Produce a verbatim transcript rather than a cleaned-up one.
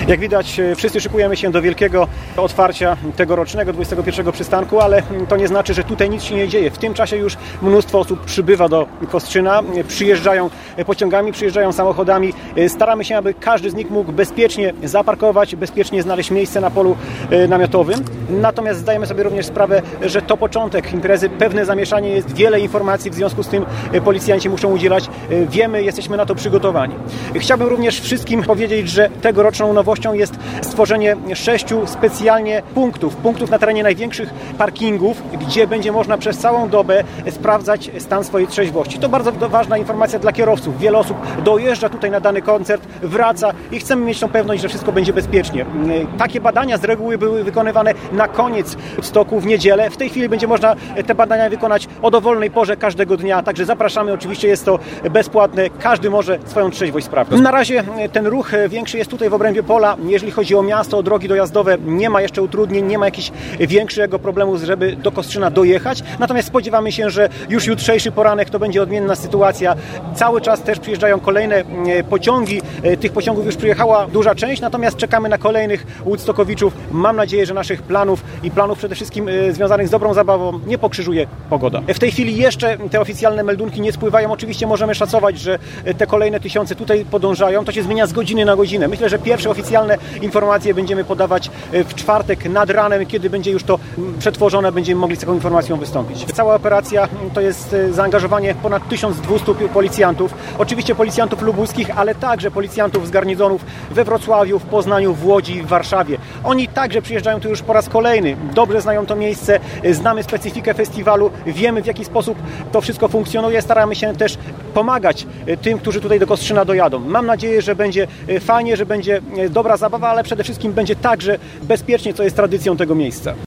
Jak widać, wszyscy szykujemy się do wielkiego otwarcia tegorocznego dwudziestego pierwszego przystanku, ale to nie znaczy, że tutaj nic się nie dzieje. W tym czasie już mnóstwo osób przybywa do Kostrzyna, przyjeżdżają pociągami, przyjeżdżają samochodami. Staramy się, aby każdy z nich mógł bezpiecznie zaparkować, bezpiecznie znaleźć miejsce na polu namiotowym. Natomiast zdajemy sobie również sprawę, że to początek imprezy, pewne zamieszanie jest, wiele informacji, w związku z tym policjanci muszą udzielać. Wiemy, jesteśmy na to przygotowani. Chciałbym również wszystkim powiedzieć, że tegoroczną nowością jest stworzenie sześciu specjalnie punktów, punktów na terenie największych parkingów, gdzie będzie można przez całą dobę sprawdzać stan swojej trzeźwości. To bardzo ważna informacja dla kierowców. Wiele osób dojeżdża tutaj na dany koncert, wraca i chcemy mieć tą pewność, że wszystko będzie bezpiecznie. Takie badania z reguły były wykonywane na koniec stoku w niedzielę. W tej chwili będzie można te badania wykonać o dowolnej porze każdego dnia, także zapraszamy. Oczywiście jest to bezpłatne. Każdy może swoją trzeźwość sprawdzić. Na razie ten ruch większy jest tutaj w obrębie pola. Jeżeli chodzi o miasto, o drogi dojazdowe, nie ma jeszcze utrudnień, nie ma jakichś większego problemu, żeby do Kostrzyna dojechać. Natomiast spodziewamy się, że już jutrzejszy poranek to będzie odmienna sytuacja. Cały czas też przyjeżdżają kolejne pociągi. Tych pociągów już przyjechała duża część, natomiast czekamy na kolejnych Woodstockowiczów. Mam nadzieję, że naszych planów i planów przede wszystkim związanych z dobrą zabawą nie pokrzyżuje pogoda. W tej chwili jeszcze te oficjalne meldunki nie spływają. Oczywiście możemy szacować, że te kolejne tysiące tutaj podążają. To się zmienia z godziny na godzinę. Myślę, że pierwsze oficjalne informacje będziemy podawać w czwartek nad ranem, kiedy będzie już to przetworzone, będziemy mogli z taką informacją wystąpić. Cała operacja to jest zaangażowanie ponad tysiąc dwieście policjantów. Oczywiście policjantów lubuskich, ale także policjantów z garnizonów we Wrocławiu, w Poznaniu, w Łodzi, w Warszawie. Oni także przyjeżdżają tu już po raz kolejny. Dobrze znają to miejsce, znamy specyfikę festiwalu, wiemy, w jaki sposób to wszystko funkcjonuje. Staramy się też pomagać tym, którzy tutaj do Kostrzyna dojadą. Mam nadzieję, że będzie fajnie, że będzie dobra zabawa, ale przede wszystkim będzie także bezpiecznie, co jest tradycją tego miejsca.